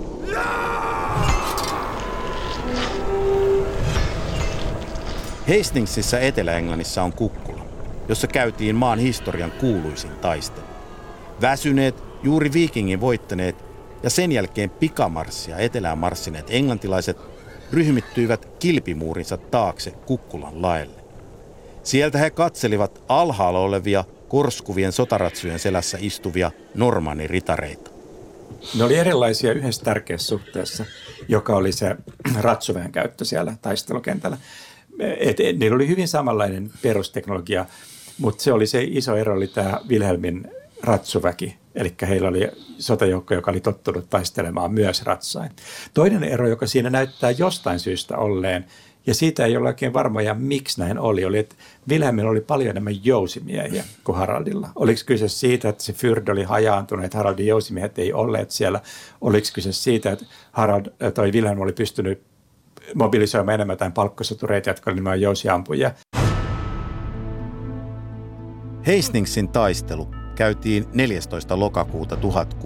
Hastingsissa Etelä-Englannissa on kukkula, jossa käytiin maan historian kuuluisin taistelu. Väsyneet, juuri viikingin voittaneet ja sen jälkeen pikamarssia etelään marssineet englantilaiset ryhmittyivät kilpimuurinsa taakse kukkulan laelle. Sieltä he katselivat alhaalla olevia korskuvien sotaratsujen selässä istuvia Normannin ritareita. Ne oli erilaisia yhdessä tärkeässä suhteessa, joka oli se ratsuväen käyttö siellä taistelukentällä. Niillä oli hyvin samanlainen perusteknologia, mutta se oli se iso ero, oli tämä Wilhelmin ratsuväki. Eli heillä oli sotajoukko, joka oli tottunut taistelemaan myös ratsain. Toinen ero, joka siinä näyttää jostain syystä olleen, ja siitä ei ole oikein varmoja, miksi näin oli, että Wilhelmillä oli paljon enemmän jousimiehiä kuin Haraldilla. Oliko kyse siitä, että se fyrd oli hajaantunut, että Haraldin jousimiehet ei olleet siellä? Oliko kyse siitä, että Wilhelm oli pystynyt mobilisoimaan enemmän tämän palkkosotureita, jotka oli nimenomaan jousiampujia? Hastingsin taistelu käytiin 14. lokakuuta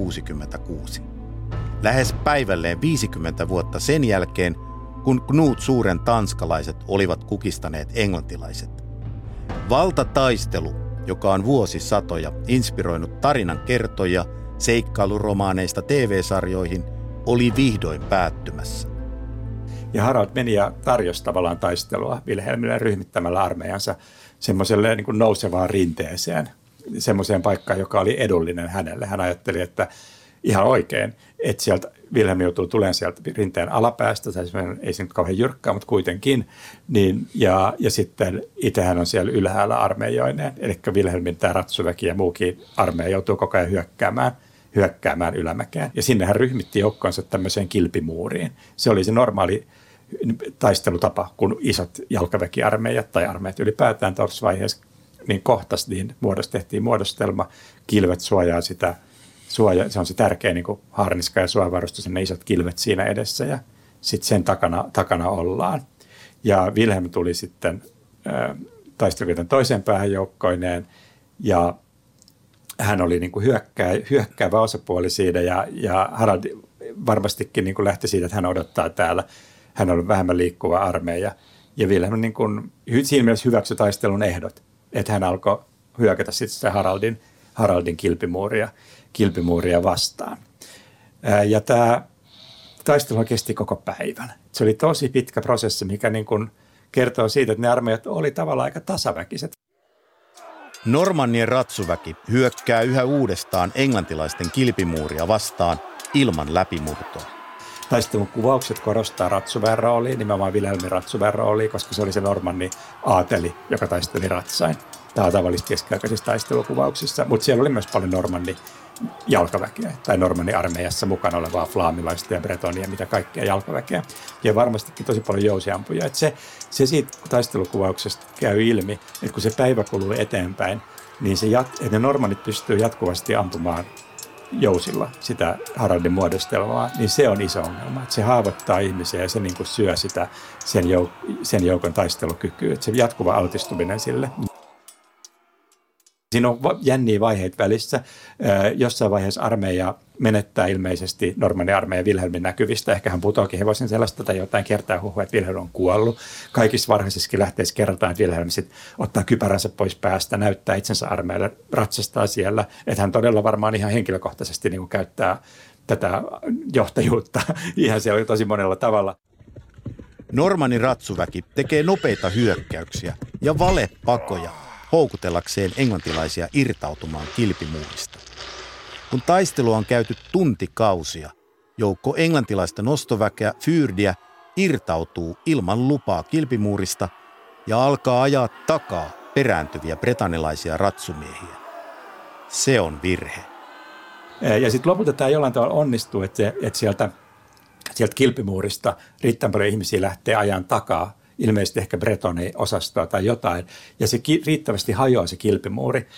1066. Lähes päivälleen 50 vuotta sen jälkeen, kun Knut Suuren tanskalaiset olivat kukistaneet englantilaiset. Valtataistelu, joka on vuosisatoja inspiroinut tarinan kertoja seikkailuromaaneista TV-sarjoihin, oli vihdoin päättymässä. Ja Harald meni ja tarjosi tavallaan taistelua Wilhelmille ryhmittämällä armeijansa semmoiselle niin kuin nousevaan rinteeseen, semmoiseen paikkaan, joka oli edullinen hänelle. Hän ajatteli, että ihan oikein, että sieltä Wilhelm joutuu tulemaan sieltä rinteen alapäästä, tai ei se nyt kauhean jyrkkää, mutta kuitenkin, niin, ja sitten itse hän on siellä ylhäällä armeijoineen, eli Wilhelmin tämä ratsuväki ja muukin armeija joutuu koko ajan hyökkäämään ylämäkeen. Ja sinne hän ryhmitti joukkonsa tämmöiseen kilpimuuriin. Se oli se normaali taistelutapa, kun isot jalkaväkiarmeijat tai armeijat ylipäätään tuossa vaiheessa niin kohtasi, niin tehtiin muodostelma, kilvet suojaa sitä, se on se tärkeä niin kuin harniska ja suojavarustus, ne isot kilvet siinä edessä ja sitten sen takana ollaan. Ja Wilhelm tuli sitten taistelukentän toiseen päähän joukkoineen ja hän oli niin kuin hyökkäävä osapuoli siinä ja Harald varmastikin niin kuin lähti siitä, että hän odottaa täällä. Hän on vähemmän liikkuva armeija ja Wilhelm niin kuin, siinä mielessä hyväksyi taistelun ehdot, että hän alkoi hyökätä sitten sitä Haraldin kilpimuuria vastaan. Ja tämä taistelu kesti koko päivän. Se oli tosi pitkä prosessi, mikä niin kuin kertoo siitä, että ne armeijat oli tavallaan aika tasaväkiset. Normannien ratsuväki hyökkää yhä uudestaan englantilaisten kilpimuuria vastaan ilman läpimurtoa. Taistelun kuvaukset korostaa ratsuväen roolia, nimenomaan Wilhelmin ratsuväen roolia, koska se oli se normanni aateli, joka taisteli ratsain. Tämä on tavallisesti keskiaikaisissa taistelukuvauksissa, mutta siellä oli myös paljon normanni jalkaväkeä tai normanni armeijassa mukana olevaa flaamilaista ja bretonia ja mitä kaikkea jalkaväkeä. Ja varmastikin tosi paljon jousiampuja. Että se siitä taistelukuvauksesta käy ilmi, että kun se päivä kuluu eteenpäin, niin että ne normannit pystyy jatkuvasti ampumaan jousilla sitä Haraldin muodostelmaa, niin se on iso ongelma. Että se haavoittaa ihmisiä ja se niin kuin syö sitä sen joukon taistelukykyä. Että se jatkuva altistuminen sille. Siinä on jänniä vaiheita välissä. Jossain vaiheessa armeija menettää ilmeisesti Normannin armeijan Wilhelmin näkyvistä. Ehkä hän putoakin hevosen sellaista tai jotain kertaa huhua, että Wilhelm on kuollut. Kaikissa varhaisissakin lähteissä kerrotaan, että Wilhelm sitten ottaa kypäränsä pois päästä, näyttää itsensä armeijalle, ratsastaa siellä. Että hän todella varmaan ihan henkilökohtaisesti niin kuin käyttää tätä johtajuutta ihan siellä tosi monella tavalla. Normannin ratsuväki tekee nopeita hyökkäyksiä ja valepakoja houkutellakseen englantilaisia irtautumaan kilpimuurista. Kun taistelua on käyty tuntikausia, joukko englantilaista nostoväkeä Fyrdiä irtautuu ilman lupaa kilpimuurista ja alkaa ajaa takaa perääntyviä bretanilaisia ratsumiehiä. Se on virhe. Ja sitten lopulta tämä jollain tavalla onnistuu, että sieltä kilpimuurista riittävän paljon ihmisiä lähtee ajan takaa, ilmeisesti ehkä Bretoni-osastoa tai jotain, ja se riittävästi hajoaa se kilpimuuri,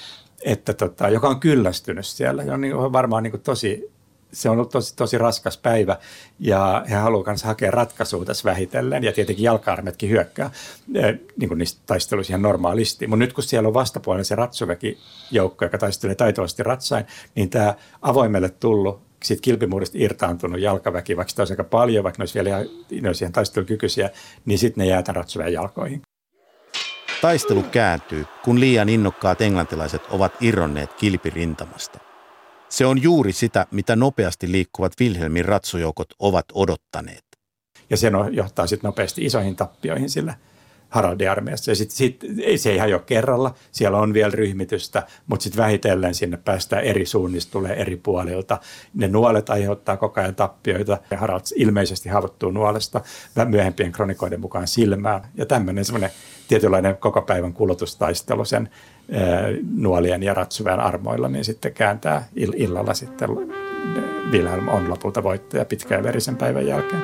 joka on kyllästynyt siellä. Se on varmaan niin kuin se on ollut tosi raskas päivä, ja he haluavat myös hakea ratkaisua tässä vähitellen, ja tietenkin jalka-armeijatkin hyökkää niin kuin niistä taisteluissa ihan normaalisti. Mutta nyt kun siellä on vastapuolella se ratsuväkijoukko, joka taistelee taitavasti ratsain, niin tämä avoimelle tullut siitä kilpimuurista irtaantunut jalkaväki, vaikka sitä olisi aika paljon, vaikka ne olisi ihan taistelukykyisiä, niin sitten ne jää tämän ratsuväen jalkoihin. Taistelu kääntyy, kun liian innokkaat englantilaiset ovat irronneet kilpirintamasta. Se on juuri sitä, mitä nopeasti liikkuvat Wilhelmin ratsujoukot ovat odottaneet. Ja se johtaa sitten nopeasti isoihin tappioihin sillä Haraldin armeijassa. Ja se ei hajoa kerralla, siellä on vielä ryhmitystä, mutta sitten vähitellen sinne päästään eri suunnista, tulee eri puolilta. Ne nuolet aiheuttaa koko ajan tappioita ja Harald ilmeisesti haavoittuu nuolesta myöhempien kronikoiden mukaan silmään. Ja tämmöinen semmoinen tietynlainen koko päivän kulutustaistelu sen nuolien ja ratsuväen armoilla, niin sitten kääntää illalla sitten Wilhelm on lopulta voittaja pitkään verisen päivän jälkeen.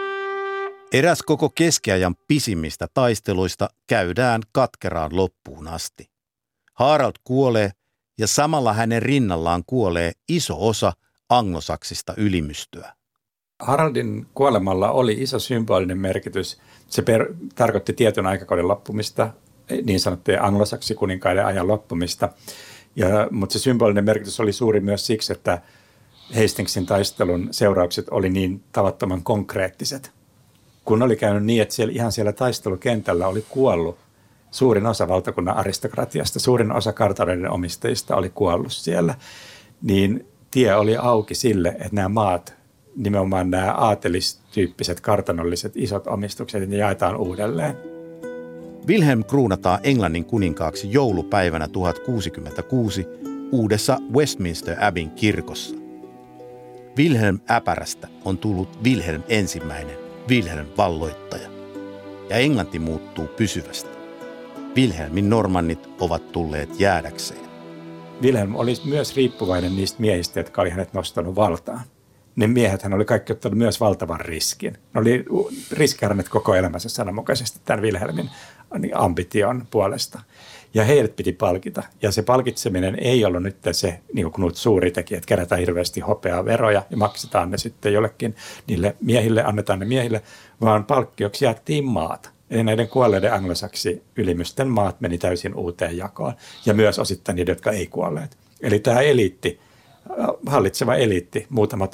Eräs koko keskiajan pisimmistä taisteluista käydään katkeraan loppuun asti. Harald kuolee ja samalla hänen rinnallaan kuolee iso osa anglosaksista ylimystöä. Haraldin kuolemalla oli iso symbolinen merkitys. Se tarkoitti tietyn aikakauden loppumista, niin sanottujen anglosaksikuninkaiden ajan loppumista. Mutta se symbolinen merkitys oli suuri myös siksi, että Hastingsin taistelun seuraukset oli niin tavattoman konkreettiset. Kun oli käynyt niin, että ihan siellä taistelukentällä oli kuollut suurin osa valtakunnan aristokratiasta, suurin osa kartanoiden omistajista oli kuollut siellä, niin tie oli auki sille, että nämä maat, nimenomaan nämä aatelistyyppiset kartanolliset isot omistukset, ne jaetaan uudelleen. Wilhelm kruunataan Englannin kuninkaaksi joulupäivänä 1066 uudessa Westminster Abbeyn kirkossa. Wilhelm äpärästä on tullut Wilhelm ensimmäinen, Wilhelm valloittaja, ja Englanti muuttuu pysyvästi. Wilhelmin normannit ovat tulleet jäädäkseen. Wilhelm oli myös riippuvainen niistä miehistä, jotka oli hänet nostanut valtaan. Ne miehethän oli kaikki ottanut myös valtavan riskin. Ne oli riskiarannut koko elämänsä sananmukaisesti tämän Wilhelmin ambition puolesta. Ja heidät piti palkita. Ja se palkitseminen ei ollut nyt se, niin kuin Knut Suuri teki, että kerätään hirveästi hopeaa veroja ja maksetaan ne sitten jollekin niille miehille, annetaan ne miehille, vaan palkkioksi jaettiin maata. Eli näiden kuolleiden anglosaksi ylimysten maat meni täysin uuteen jakoon. Ja myös osittain niiden, jotka ei kuolleet. Eli tämä eliitti, hallitseva eliitti, muutama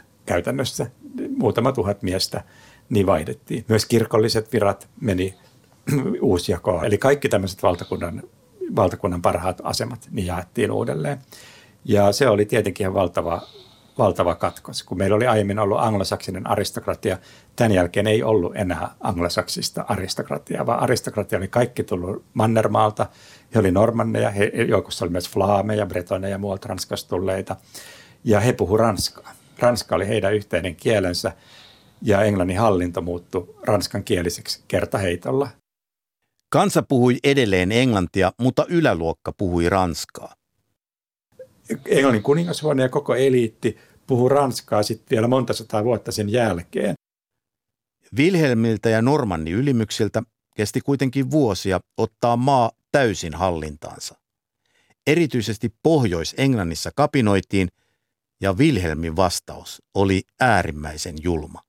tuhat miestä, niin vaihdettiin. Myös kirkolliset virat meni uusjakoon. Eli kaikki tämmöiset valtakunnan parhaat asemat niin jaettiin uudelleen. Ja se oli tietenkin ihan valtava katkos. Kun meillä oli aiemmin ollut anglosaksinen aristokratia, tämän jälkeen ei ollut enää anglosaksista aristokratiaa, vaan aristokratia oli kaikki tullut Mannermaalta. He oli normanneja, joukossa oli myös flaameja, bretoneja ja muualta Ranskasta tulleita. Ja he puhuivat ranskaa. Ranska oli heidän yhteinen kielensä ja Englannin hallinto muuttui ranskankieliseksi kertaheitolla. Kansa puhui edelleen englantia, mutta yläluokka puhui ranskaa. Englannin kuningashuone ja koko eliitti puhui ranskaa sitten vielä monta sataa vuotta sen jälkeen. Wilhelmiltä ja Normannin ylimyksiltä kesti kuitenkin vuosia ottaa maa täysin hallintaansa. Erityisesti Pohjois-Englannissa kapinoitiin ja Wilhelmin vastaus oli äärimmäisen julma.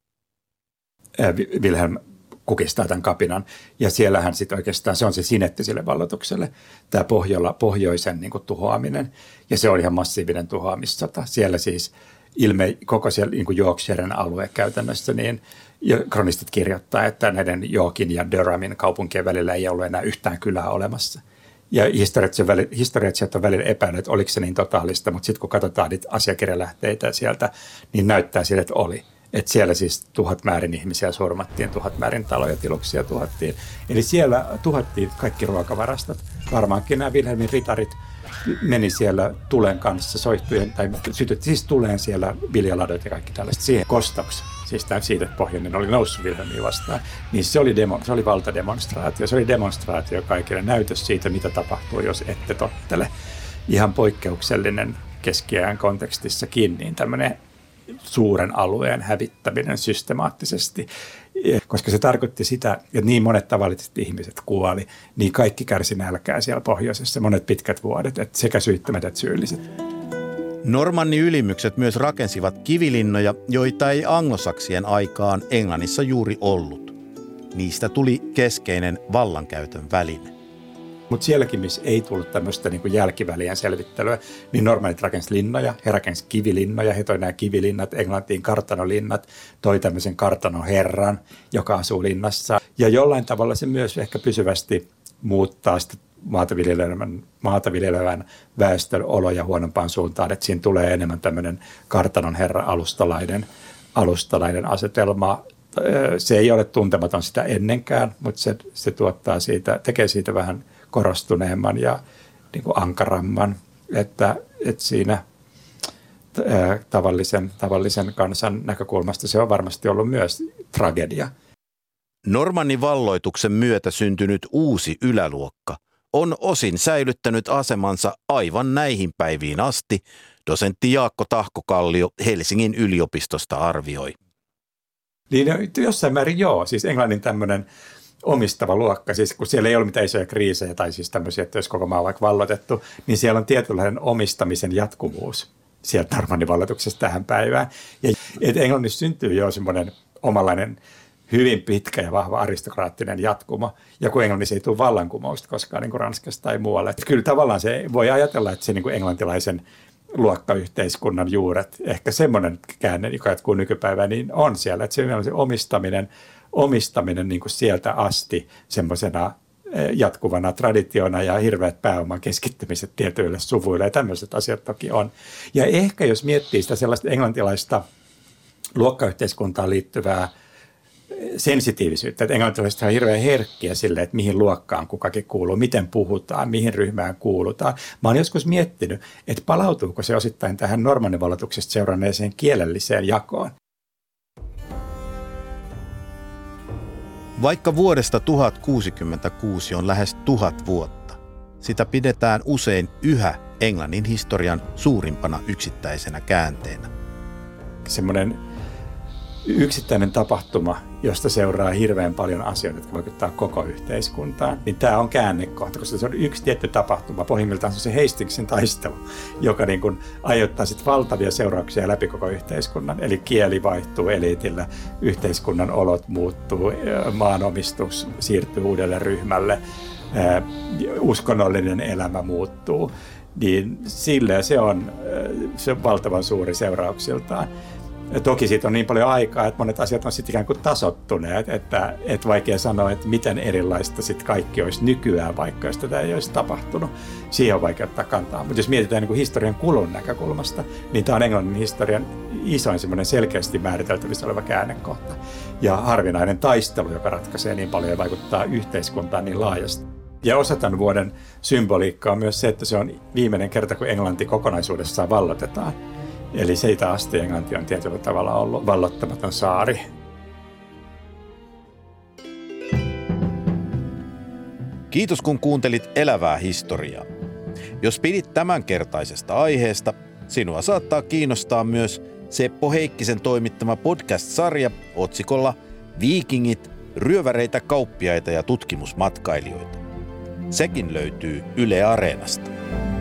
Wilhelm kukistaa tämän kapinan ja siellähän sitten oikeastaan se on se sinetti sille valloitukselle, tämä pohjoisen niin kuin tuhoaminen ja se oli ihan massiivinen tuhoamissota. Siellä siis koko siellä niin kuin Yorkshiren alue käytännössä, niin kronistit kirjoittaa, että näiden Yorkin ja Durhamin kaupunkien välillä ei ollut enää yhtään kylää olemassa. Ja historiatsijat on välillä epäillyt, että oliko se niin totaalista, mutta sitten kun katsotaan niitä asiakirjalähteitä sieltä, niin näyttää siltä, että oli. Että siellä siis 1000 määrin ihmisiä surmattiin, 1000 määrin taloja, tiluksia tuhottiin. Eli siellä tuhottiin kaikki ruokavarastot. Varmaankin nämä Wilhelmin ritarit meni siellä tulen kanssa soihtujen, tai sytytti siis tuleen siellä viljaladot ja kaikki tällaista siihen kostoksi. Siis siitä, että Pohjoinen oli noussut Wilhelmiä vastaan, niin se oli valtademonstraatio. Se oli demonstraatio kaikille, näytös siitä, mitä tapahtuu, jos ette tottele. Ihan poikkeuksellinen keskiajan kontekstissakin, niin tämmöinen suuren alueen hävittäminen systemaattisesti, koska se tarkoitti sitä, että niin monet tavalliset ihmiset kuoli, niin kaikki kärsi nälkää siellä pohjoisessa, monet pitkät vuodet, että sekä syyttömät että syylliset. Normannin ylimykset myös rakensivat kivilinnoja, joita ei anglosaksien aikaan Englannissa juuri ollut. Niistä tuli keskeinen vallankäytön väline. Mutta sielläkin, missä ei tullut tämmöistä niin kuin jälkivälien selvittelyä, niin normaalit rakensi linnoja, he rakensi kivilinnoja, he toi nämä kivilinnat, Englantiin kartanolinnat, toi tämmöisen kartanoherran, joka asuu linnassa. Ja jollain tavalla se myös ehkä pysyvästi muuttaa sitä maata viljelevän väestön oloja huonompaan suuntaan, että siinä tulee enemmän tämmöinen kartanonherra alustalainen asetelma. Se ei ole tuntematon sitä ennenkään, mutta se tuottaa siitä, tekee siitä vähän korostuneemman ja niin kuin ankaramman, että siinä tavallisen kansan näkökulmasta se on varmasti ollut myös tragedia. Normannin valloituksen myötä syntynyt uusi yläluokka on osin säilyttänyt asemansa aivan näihin päiviin asti, dosentti Jaakko Tahkokallio Helsingin yliopistosta arvioi. Niin jossain määrin joo, siis Englannin tämmöinen omistava luokka, siis kun siellä ei ole mitään isoja kriisejä tai siis tämmöisiä, että jos koko maa on vaikka valloitettu, niin siellä on tietynlainen omistamisen jatkuvuus sieltä Normannin valloituksesta tähän päivään. Ja Englannissa syntyy jo semmoinen omanlainen hyvin pitkä ja vahva aristokraattinen jatkuma. Ja kun Englannissa ei tule vallankumousta koskaan niin kuin Ranskassa tai muualle. Että kyllä tavallaan se voi ajatella, että se niin kuin englantilaisen luokkayhteiskunnan juuret, ehkä semmoinen käänne, joka jatkuu nykypäivään, niin on siellä. Että se omistaminen niin kuin sieltä asti semmoisena jatkuvana traditiona ja hirveät pääoman keskittymiset tietyille suvuille ja tämmöiset asiat toki on. Ja ehkä jos miettii sitä sellaista englantilaista luokkayhteiskuntaan liittyvää sensitiivisyyttä, että englantilaiset on hirveän herkkiä sille, että mihin luokkaan kukakin kuuluu, miten puhutaan, mihin ryhmään kuulutaan. Mä oon joskus miettinyt, että palautuuko se osittain tähän normannivalloituksesta seuranneeseen kielelliseen jakoon. Vaikka vuodesta 1066 on lähes 1000 vuotta, sitä pidetään usein yhä Englannin historian suurimpana yksittäisenä käänteenä. Semmoinen yksittäinen tapahtuma, josta seuraa hirveän paljon asioita, jotka vaikuttaa koko yhteiskuntaan, niin tämä on käännekohta, koska se on yksi tietty tapahtuma. Pohjimmiltaan se on se Hastingsin taistelu, joka niin kuin aiheuttaa sitten valtavia seurauksia läpi koko yhteiskunnan. Eli kieli vaihtuu eliitillä, yhteiskunnan olot muuttuu, maanomistus siirtyy uudelle ryhmälle, uskonnollinen elämä muuttuu. Niin sille se on valtavan suuri seurauksiltaan. Toki siitä on niin paljon aikaa, että monet asiat on sitten ikään kuin tasottuneet, että vaikea sanoa, että miten erilaista sitten kaikki olisi nykyään, vaikka jos tätä ei olisi tapahtunut. Siihen on vaikea ottaa kantaa. Mutta jos mietitään niin kuin historian kulun näkökulmasta, niin tämä on Englannin historian isoin semmoinen selkeästi määriteltävissä oleva käännekohta. Ja harvinainen taistelu, joka ratkaisee niin paljon ja vaikuttaa yhteiskuntaan niin laajasti. Ja osa tämän vuoden symboliikkaa on myös se, että se on viimeinen kerta, kun Englanti kokonaisuudessaan vallotetaan. Eli siitä asti Englanti on tietyllä tavalla ollut vallottamaton saari. Kiitos kun kuuntelit Elävää historiaa. Jos pidit tämänkertaisesta aiheesta, sinua saattaa kiinnostaa myös Seppo Heikkisen toimittama podcast-sarja otsikolla Viikingit, ryöväreitä, kauppiaita ja tutkimusmatkailijoita. Sekin löytyy Yle Areenasta.